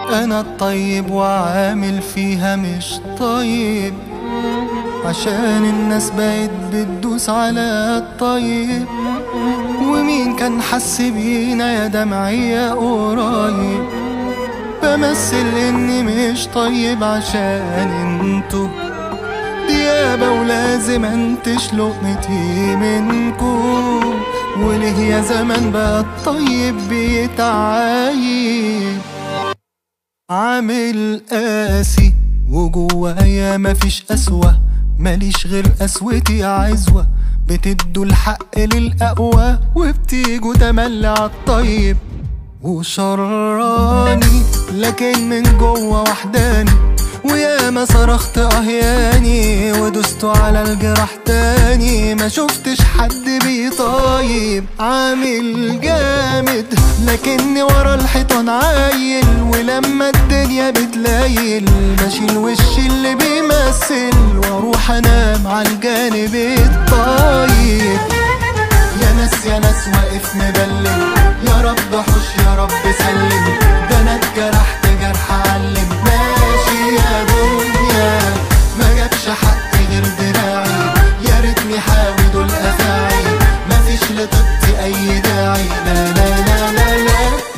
انا الطيب وعامل فيها مش طيب، عشان الناس بقت بتدوس على الطيب. ومين كان حس بينا يا دمعية قريب؟ بمثل اني مش طيب عشان انتو ديابة، ولازم انتش لقمتي منكو. وليه يا زمان بقى الطيب بيتعايب؟ عامل قاسي وجوايا مفيش قسوة، ماليش غير قسوتي عزوة. بتدوا الحق للأقوى وبتيجوا تملي عالطيب وشراني، لكن من جوا وحداني. وياما صرخت اهياني ودست على الجراح تاني، ما شفتش حد بيطايب. عامل جامد لكني ورا الحيطان عايل، ولما الدنيا بتلايل بشيل وش اللي بيمثل واروح انام عالجانب الطيب. يا ناس يا ناس واقف مبلم، يا رب حوش يا رب سلم. ده انا اتجرحت جرح علم، ماشي يا دنيا ما جابش حق غير دراعي. يا ريتني حاوي دول افاعي، مفيش لطيبتي اي داعي. لا لا لا لا لا.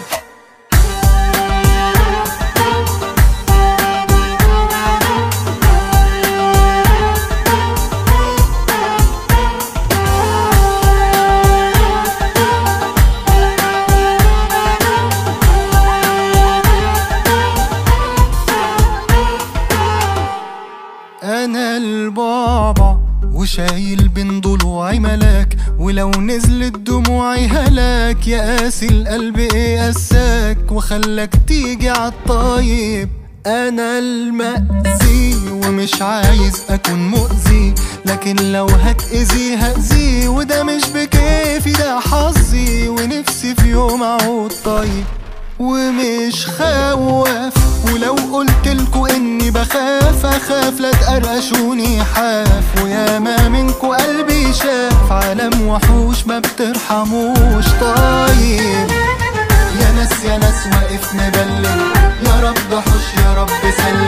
انا البعبع وشايل بين ضلوعي ملاك، ولو نزلت دموعي هلاك. يا قاسي القلب ايه قساك وخلاك تيجي عالطيب؟ انا المأذي ومش عايز اكون مؤذي، لكن لو هتأذي هأذي. وده مش بكيفي ده حظي، ونفسي في يوم اعود طيب ومش خواف. ولو قلتلكوا اني بخاف اخاف لا تقرقشوني حاف. وياما منكو قلبي شاف عالم وحوش ما بترحموش طيب. يا ناس يا ناس واقف مبلم، يا رب حوش يا رب سلم.